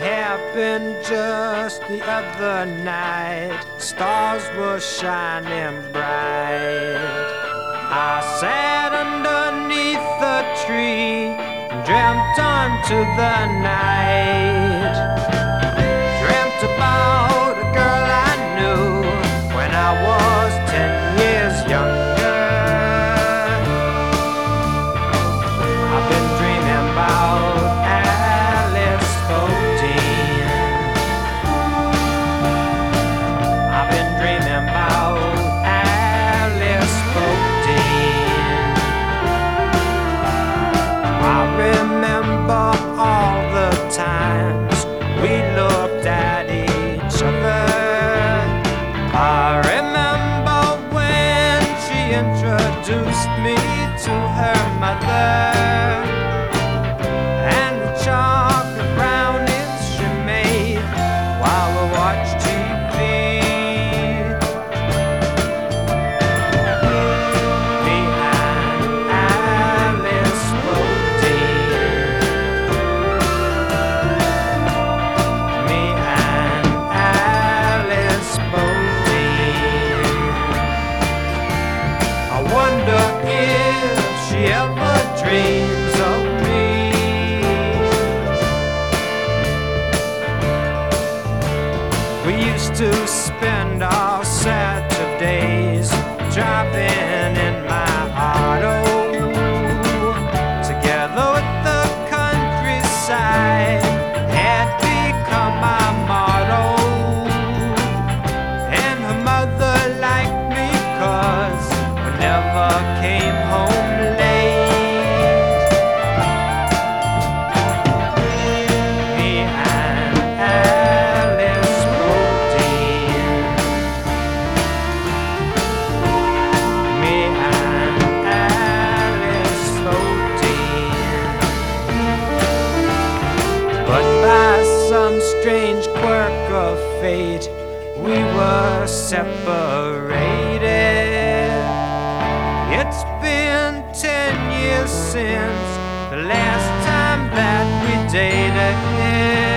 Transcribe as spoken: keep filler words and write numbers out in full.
happened just the other night. Stars were shining bright. I sat underneath the tree and dreamt onto the night. Dreamt about a girl I knew when I was ten years younger. I've been dreaming about Alice Bodine. I've been dreaming about Alice Bodine. I remember all the times we looked at each other. I remember when she introduced me to her mother, and the chocolate brownies she made while we watched T V. Me and Alice Bodine. Me and Alice Bodine. I wonder if she ever dreams of me. We used to spend our Saturdays driving in my auto, together with the countryside had become my motto. And her mother liked me 'cause we never came home late. Me and Alice Bodine. Me and Alice Bodine. But by some strange quirk of fate, we were separated. It's been ten years since the last time that we dated.